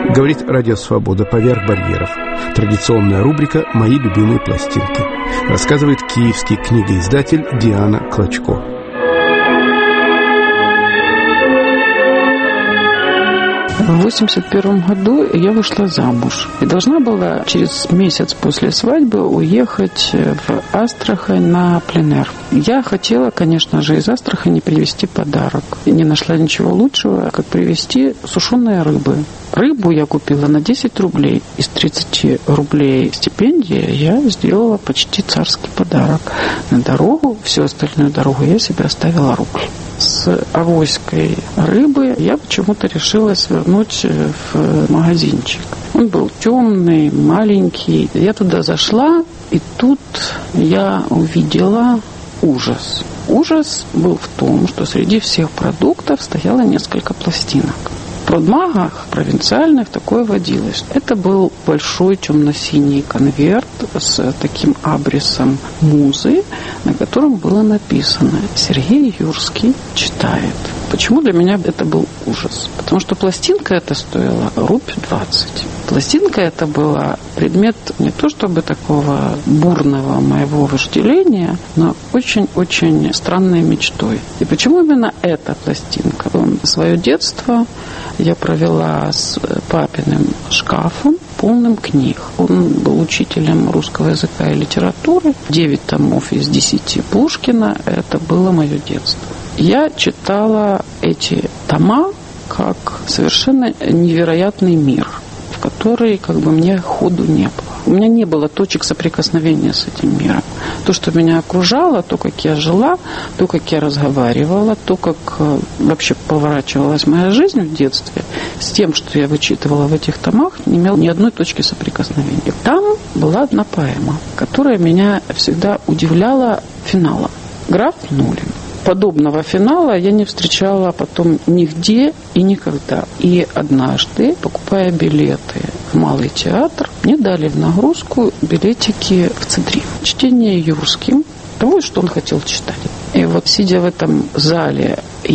Говорит Радио Свобода «Поверх барьеров». Традиционная рубрика «Мои любимые пластинки». Рассказывает киевский книгоиздатель Диана Клочко. В 1981 году я вышла замуж и должна была через месяц после свадьбы уехать в Астрахань на пленэр. Я хотела, конечно же, из Астрахани привезти подарок. И не нашла ничего лучшего, как привезти сушеные рыбы. Рыбу я купила на 10 рублей. Из 30 рублей стипендии я сделала почти царский подарок. На дорогу, всю остальную дорогу я себе оставила рубль. С авоськой рыбы я почему-то решила свернуть в магазинчик. Он был темный, маленький. Я туда зашла, и тут я увидела ужас. Ужас был в том, что среди всех продуктов стояло несколько пластинок. В продмагах провинциальных такое водилось. Это был большой темно-синий конверт с таким абрисом музы, на котором было написано «Сергей Юрский читает». Почему для меня это был ужас? Потому что пластинка эта стоила рубль 20. Пластинка это была предмет не то чтобы такого бурного моего вожделения, но очень-очень странной мечтой. И почему именно эта пластинка? Свое детство я провела с папиным шкафом, полным книг. Он был учителем русского языка и литературы. 9 томов из 10 Пушкина. Это было мое детство. Я читала эти тома как совершенно невероятный мир, в который мне ходу не было. У меня не было точек соприкосновения с этим миром. То, что меня окружало, то, как я жила, то, как я разговаривала, то, как вообще поворачивалась моя жизнь в детстве, с тем, что я вычитывала в этих томах, не имело ни одной точки соприкосновения. Там была одна поэма, которая меня всегда удивляла финалом. «Граф Нулин». Подобного финала я не встречала потом нигде и никогда. И однажды, покупая билеты в Малый театр, мне дали в нагрузку билетики в Центре. Чтение Юрским того, что он хотел читать. И вот, сидя в этом зале,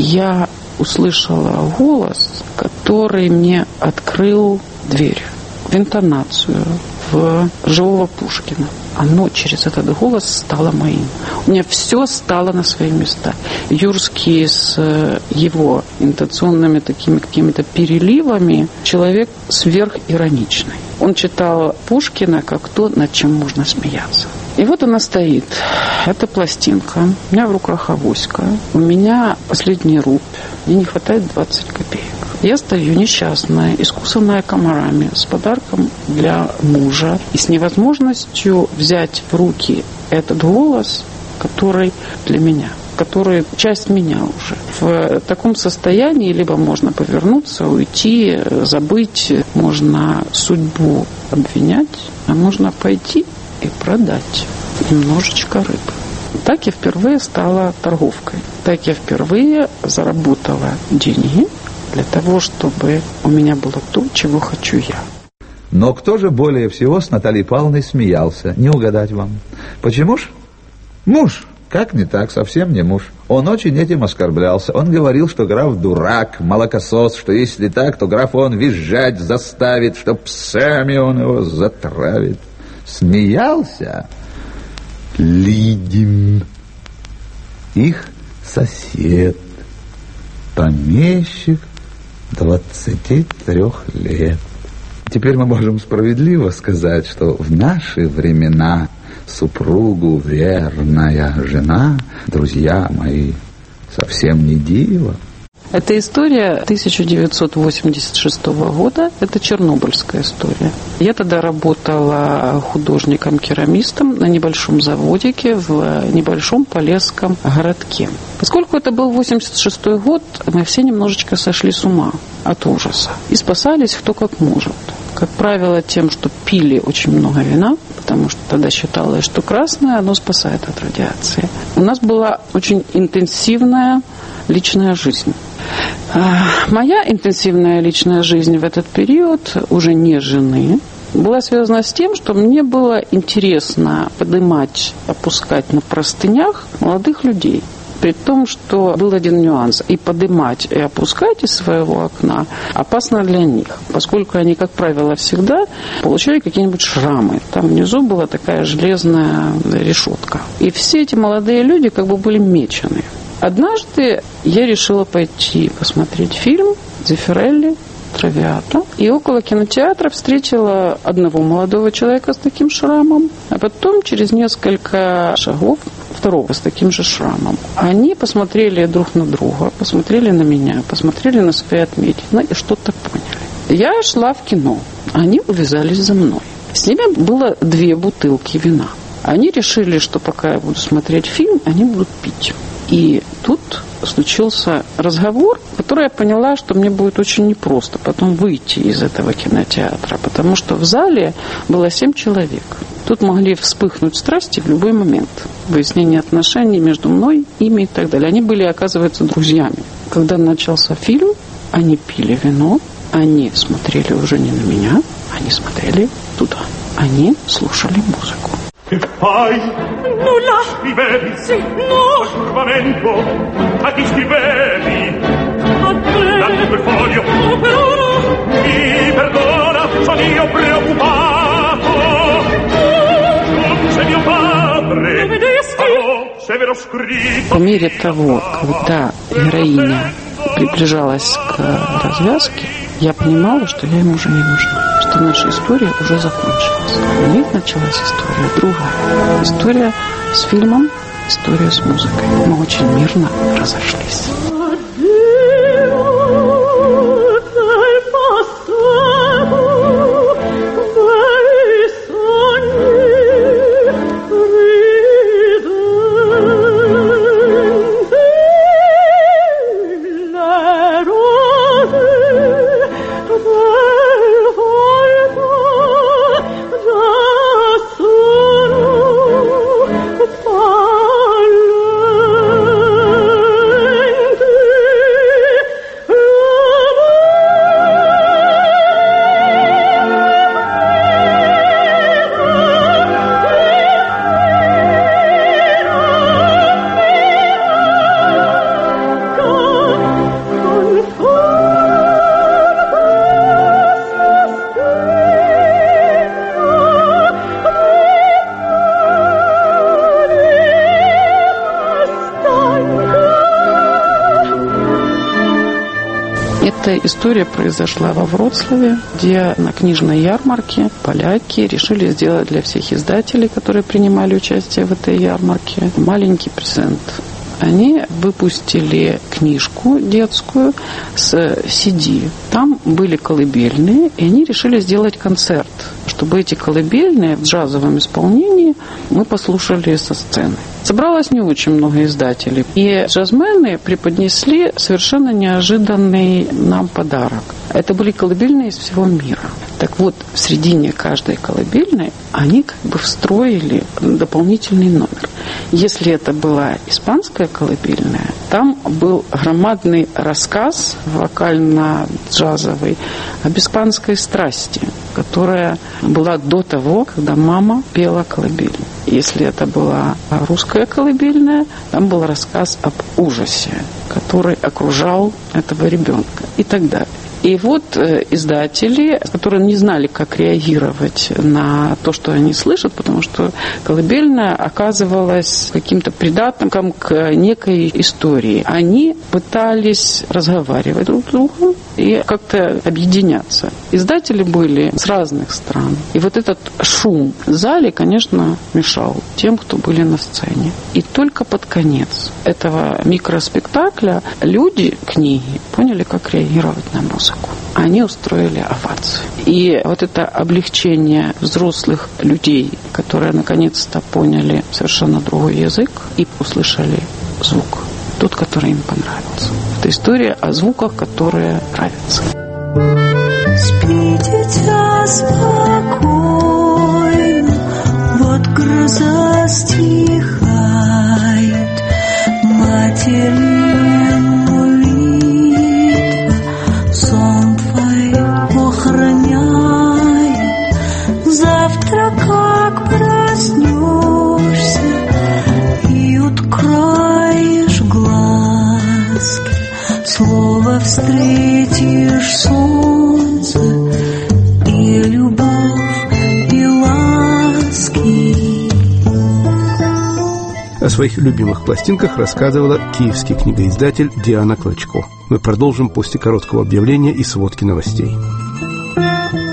я услышала голос, который мне открыл дверь в интонацию, в живого Пушкина. Оно через этот голос стало моим. У меня все стало на свои места. Юрский с его интонационными такими какими-то переливами человек сверхироничный. Он читал Пушкина как то, над чем можно смеяться. И вот она стоит. Это пластинка. У меня в руках авоська. У меня последний рубль. Мне не хватает 20 копеек. Я стою несчастная, искусанная комарами, с подарком для мужа и с невозможностью взять в руки этот голос, который для меня, который часть меня уже. В таком состоянии либо можно повернуться, уйти, забыть, можно судьбу обвинять, а можно пойти и продать немножечко рыбы. Так я впервые стала торговкой. Так я впервые заработала деньги для того, чтобы у меня было то, чего хочу я. Но кто же более всего с Натальей Павловной смеялся? Не угадать вам. Почему ж? Муж. Как не так? Совсем не муж. Он очень этим оскорблялся. Он говорил, что граф дурак, молокосос, что если так, то графа он визжать заставит, что псами он его затравит. Смеялся Лидин, их сосед, помещик 23 лет. Теперь мы можем справедливо сказать, что в наши времена супругу верная жена, друзья мои, совсем не диво. Эта история 1986 года, это чернобыльская история. Я тогда работала художником-керамистом на небольшом заводике в небольшом полесском городке. Поскольку это был 86 год, мы все немножечко сошли с ума от ужаса и спасались кто как может. Как правило, тем, что пили очень много вина, потому что тогда считалось, что красное, оно спасает от радиации. У нас была очень интенсивная личная жизнь. Моя интенсивная личная жизнь в этот период, уже не жены, была связана с тем, что мне было интересно поднимать, опускать на простынях молодых людей. При том, что был один нюанс. И поднимать, и опускать из своего окна опасно для них, поскольку они, как правило, всегда получали какие-нибудь шрамы. Там внизу была такая железная решетка. И все эти молодые люди как бы были мечены. Однажды я решила пойти посмотреть фильм «Дзеффирелли», «Травиата». И около кинотеатра встретила одного молодого человека с таким шрамом, а потом через несколько шагов второго с таким же шрамом. Они посмотрели друг на друга, посмотрели на меня, посмотрели на свои отметины и что-то поняли. Я шла в кино, они увязались за мной. С ними было 2 бутылки вина. Они решили, что пока я буду смотреть фильм, они будут пить. И тут случился разговор, который я поняла, что мне будет очень непросто потом выйти из этого кинотеатра, потому что в зале было 7 человек. Тут могли вспыхнуть страсти в любой момент. Выяснение отношений между мной, ими и так далее. Они были, оказывается, друзьями. Когда начался фильм, они пили вино, они смотрели уже не на меня, они смотрели туда. Они слушали музыку. Che fai? Nulla. Scrivevi? Sì. No. Col turbamento. A chi scrivevi? A te. Dammi quel foglio. No, però no. Mi perdona, sono io preoccupato. Non c'è mio padre. Lo vedesti? Severo scritto. По мере того, когда героиня приближалась к развязке, я понимала, что я им уже не нужна, что наша история уже закончилась. У них началась история другая. История с фильмом, история с музыкой. Мы очень мирно разошлись. Эта история произошла во Вроцлаве, где на книжной ярмарке поляки решили сделать для всех издателей, которые принимали участие в этой ярмарке, маленький презент. Они выпустили книжку детскую с CD. Там были колыбельные, и они решили сделать концерт, чтобы эти колыбельные в джазовом исполнении мы послушали со сцены. Собралось не очень много издателей, и джазмены преподнесли совершенно неожиданный нам подарок. Это были колыбельные из всего мира. Так вот, в середине каждой колыбельной они как бы встроили дополнительный номер. Если это была испанская колыбельная, там был громадный рассказ вокально-джазовый об испанской страсти, которая была до того, когда мама пела колыбель. Если это была русская колыбельная, там был рассказ об ужасе, который окружал этого ребенка и так далее. И вот издатели, которые не знали, как реагировать на то, что они слышат, потому что колыбельная оказывалась каким-то придатком к некой истории. Они пытались разговаривать друг с другом и как-то объединяться. Издатели были с разных стран. И вот этот шум в зале, конечно, мешал тем, кто были на сцене. И только под конец этого микроспектакля люди книги поняли, как реагировать на музыку. Они устроили овацию. И вот это облегчение взрослых людей, которые наконец-то поняли совершенно другой язык и услышали звук, тот, который им понравился. Это история о звуках, которые нравятся. Спи, дитя, спокойно, вот гроза стихает, матери. Как проснешься и откроешь глаза. встретишь солнце и любовь, и ласки. О своих любимых пластинках рассказывала киевский книгоиздатель Диана Клочко. Мы продолжим после короткого объявления и сводки новостей.